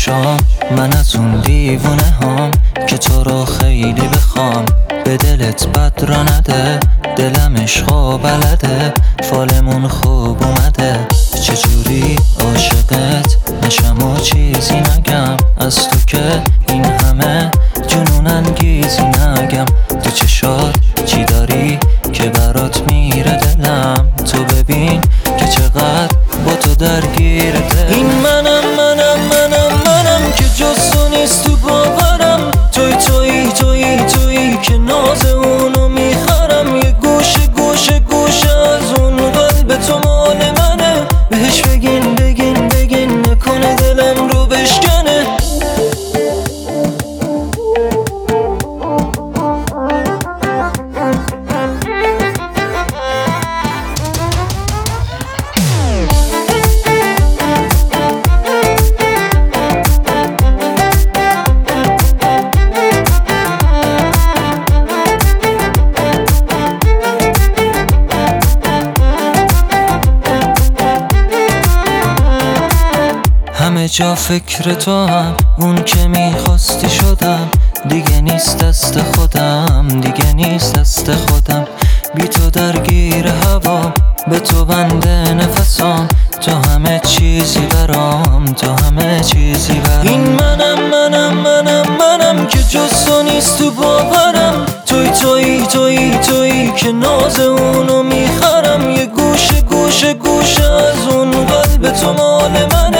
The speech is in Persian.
شام من از اون دیوونه هام که تو رو خیلی بخوام. به دلت بد را نده، دلم عشقا بلده، فالمون خوب اومده. چجوری عاشقت نشم و چیزی نگم، از تو که این همه جنون انگیزی نگم. تو چشات چی داری که برات میره دلم، تو ببین که چقدر با تو درگیر دل. این منم که جز تو نیست تو باورم، تویی که ناز اونو میخرم. یه گوشه از اون قلب تو مال منه، بهش بگین نکنه دلم رو بشکنه. همه جا فکر تو هم، اون که میخواستی شدم. دیگه نیست دست خودم، بی تو درگیر هوام، به تو بنده نفسام. تو همه چیزی برام. این منم که جز تو نیست تو باورم، تویی که ناز اونو میخرم. یه گوشه از اون قلب تو مال منه،